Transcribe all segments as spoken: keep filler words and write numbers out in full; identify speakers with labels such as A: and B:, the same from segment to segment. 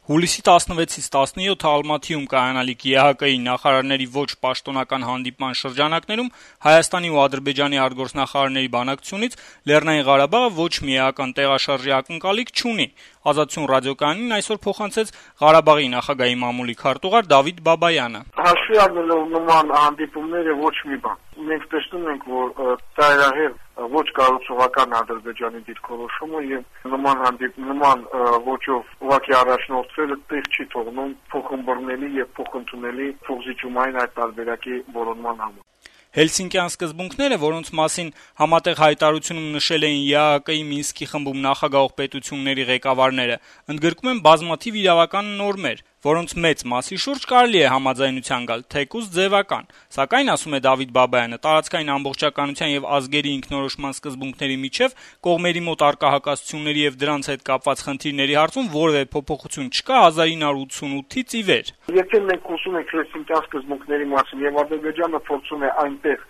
A: Հուլիսի տասնվեցից տասնյոթը Ալմաթիում կայանալիք Է Հ Կ-ի նախարարների ոչ պաշտոնական հանդիպման շրջանակներում Հայաստանի ու Ադրբեջանի արտգործնախարարների բանակցությունից Լեռնային Ղարաբաղը ոչ մի էական տեղաշարժի ակնկալիք չունի։ Ազատություն ռադիոկայանին այսօր փոխանցեց Ղարաբաղի նախագահի մամուլի քարտուղար Դավիթ Բաբայանը։
B: Հաշվի առնելով նման հանդիպումները ոչ մի բան։ Մենք տեսնում ենք, որ ծայրահեղ ոչ կառուցողական Ադրբեջանի դիրքորոշումը եւ նման հանդիպ նման ոճով ուղղակի առաջնորդվելը տեղ չի թողնում փոխըմբռնելի եւ փոխընդունելի փոխզիջումային այդ տարբերակի որոնման համար։
A: Հելսինկյան սկզբունքները, որոնց մասին համատեղ հայտարարությունում նշել էին Է Հ Կ-ի Մինսկի խմբում նախագահող պետությունների ղեկավարները, ընդգրկում են բազմաթիվ իրավական նորմեր, որոնց մեծ մասի շուրջ կարելի է համաձայնության գալ, թեկուզ ձևական։ Սակայն, ասում է Դավիթ Բաբայանը, տարածքային ամբողջականության եւ ազգերի ինքնորոշման սկզբունքների միջև կողմերի մոտ առկա հակասությունների եւ դրանց հետ կապված խնդիրների հարցում որևէ փոփոխություն չկա հազար ինը հարյուր ութսունութից ի վեր։
B: Եթե մենք խոսում ենք Հելսինկյան սկզբունքների մասին եւ Ադրբեջանը փորձում է այնտեղ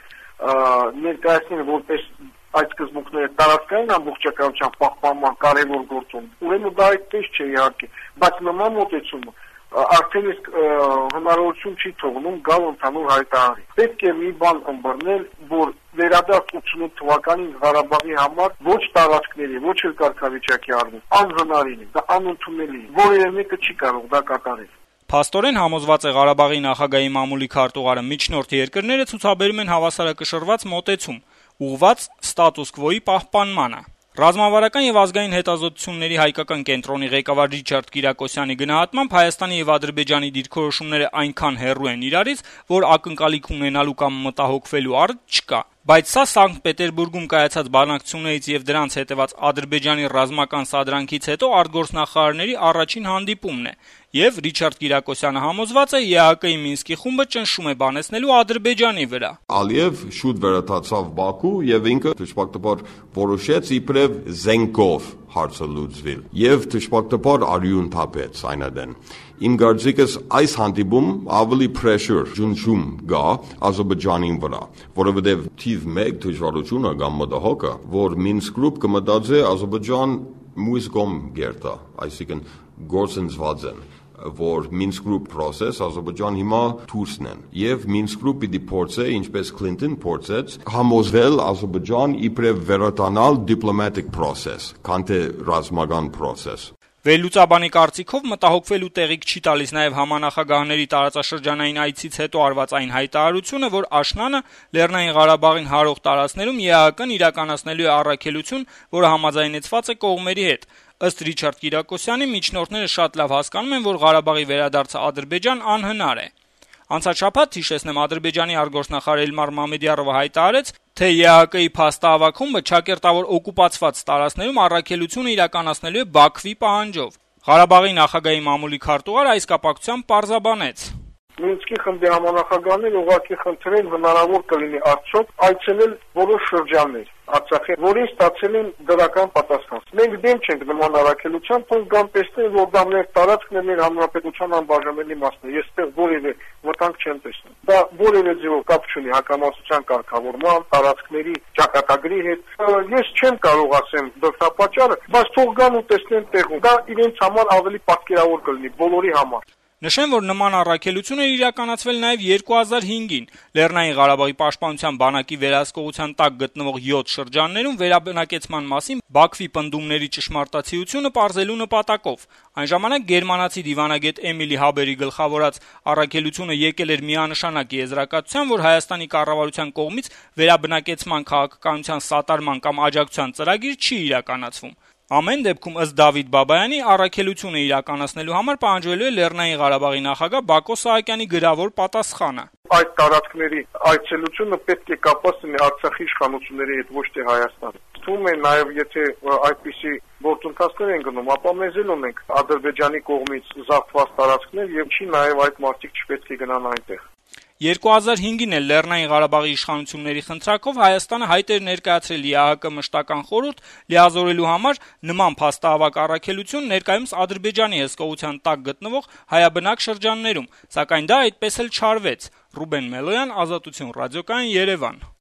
B: ներկայացնել որպես այդ սկզբունքները տարածքային ամբողջականության պահպանման կարևոր գործոն, ուրեմն դա այդպես չէ իհարկե, բայց նման մոտեցումը արդեն իսկ հնարավորություն չի թողնում գալ ընդհանուր հայտարարի։ Պետք է մի բան ըմբռնել, որ վերադարձ ութսունութ թվականին Ղարաբաղի համար ոչ տարածքների, ոչ էլ կարգավիճակի առումով անհնարին է, դա անընդունելի է, որևէ մեկը չի կարող դա կատարել։
A: Փաստորեն համոզված է Ղարաբաղի նախագահի մամուլի քարտուղարը, միջնորդ երկրները ցուցաբերում են հավասարակշռված մոտեցում, ուղղված ստատուս քվոյի պահպանմանը։ Ռազմավարական եւ ազգային հետազոտությունների հայկական կենտրոնի ղեկավար Ռիչարդ Կիրակոսյանի գնահատմամբ Հայաստանի եւ Ադրբեջանի դիրքորոշումները այնքան հեռու են իրարից, որ ակնկալիք ունենալու կամ մտահոգվելու առիթ չկա։ Բայց սա Սանկտ Պետերբուրգում կայացած բանակցություններից եւ դրանց հետեւած Ադրբեջանի ռազմական սադրանքից հետո արտգործնախարարների առաջին հանդիպումն է, եւ Ռիչարդ Կիրակոսյանը համոզված է Է Հ Կ-ի Մինսկի խումբը ճնշում է բանեցնելու Ադրբեջանի վրա։
C: Ալիև շուտ վերադարձավ Բաքու եւ ինքը դժբախտաբար որոշեց իբրև զենքով հարցը լուծվել եւ դժբախտաբար արյուն թափեց այնադեն։ Իմ կարծիքս այս հանդիպում ավելի pressure ջնջում գա Ադրբեջանին վրա, որովհետեւ թիվ մեկ դժվարությունը կամ մտահոգը, որ Մինսկ գրուպ կմտածի Ադրբեջան մույս կողմ գերտա, այսինքն գործընծված են, որ Մինսկ գրուպ process Ադրբեջան հիմա դուրսն են եւ Մինսկ գրուպը պիտի փորձե, ինչպես Քլինտոն փորձեց, համոզվել Ադրբեջան իբրև վերադառնալ diplomatic process, քան թե ռազմական process։
A: Վերլուծաբանի կարծիքով մտահոգվելու տեղիք չի տալիս նաև համանախագահների տարածաշրջանային այցից հետո արված այն հայտարարությունը, որ աշնանը Լեռնային Ղարաբաղին հարող տարածքներում Է Հ Կ-ն իրականացնելու է առաքելություն, որը համաձայնեցված է կողմերի հետ։ Ըստ Ռիչարդ Կիրակոսյանի, միջնորդները շատ լավ հասկանում են, որ Ղարաբաղի վերադարձը Ադրբեջան անհնար է։ Անցած շաբաթ, հիշեցնեմ, Ադրբեջանի արտգործնախարար Էլմար Մամեդյարովը հայտարարեց, թե Է Հ Կ-ի փաստահավաք խումբը ճակերտավոր օկուպացված տարածքներում առաքելությունը իրականացնելու է Բաքվի պահանջով։ Ղարաբաղի նախագահի մամուլի քարտուղարը այս կապակցությամբ պարզաբանեց.
B: Մինսկի խմբի համանախագահները ուղղակի խնդրեն հնարավոր կլինի արդյոք այցելել որոշ շրջաններ Արցախի, որին ստացել են դրական պատասխան։ Մենք դեմ չենք նման առաքելության, թող գան տեսնեն, որ դա մեր տարածքն է, մեր հանրապետության անբաժանելի մասն է։ Ես այդտեղ որևէ վտանգ չեմ տեսնում։ Դա որևէ ձևով կապ չունի հակամասության կարգավորման, տարածքների ճակատագրի հետ։ Ես չեմ կարող ասեմ դրդապատճառը, բայց թող գան ու տեսնեն տեղում։ Դա իրենց համար ավելի պատկերավոր կլինի բոլորի համար։
A: Նշեմ, որ նման առաքելություն էր իրականացվել նաև երկու հազար հինգին Լեռնային Ղարաբաղի պաշտպանության բանակի վերահսկողության տակ գտնվող յոթ շրջաններում վերաբնակեցման մասին Բաքվի պնդումների ճշմարտացիությունը պարզելու նպատակով։ Այն ժամանակ գերմանացի դիվանագետ Էմիլի Հաբերի գլխավորած առաքելությունը եկել էր միանշանակ եզրակացության, որ Հայաստանի կառավարության կողմից վերաբնակեցման քաղաքականության սատարման կամ աջակցության ծրագիր չի իրականացվում։ Ամեն դեպքում, ըստ Դավիթ Բաբայանի, առաքելությունը իրականացնելու համար պահանջվելու է Լեռնային Ղարաբաղի նախագահ Բակո Սահակյանի գրավոր պատասխանը։
B: Այդ տարածքների այցելությունը պետք է կապված լինի Արցախի իշխանությունների հետ, ոչ թե Հայաստանի։ Թվում է նաև, եթե այդպիսի գործընթացներ են գնում, ապա մեզ էլ ունենք Ադրբեջանի կողմից զավթված տարածքներ եւ չի նաև այդ մարդիկ չպետք է գնան այնտեղ։
A: երկու հազար հինգին էլ Լեռնային Ղարաբաղի իշխանությունների խնդրակով Հայաստանը հայտ էր ներկայացրել Է Հ Կ մշտական խորհուրդ լիազորելու համար նման փաստահավաք առաքելություն ներկայումս Ադրբեջանի հսկողության տակ գտնվող հայաբնակ շրջաններում, սակայն դա այդպես էլ չարվեց։ Ռուբեն Մելոյան, Ազատություն ռադիոկայան, Երևան։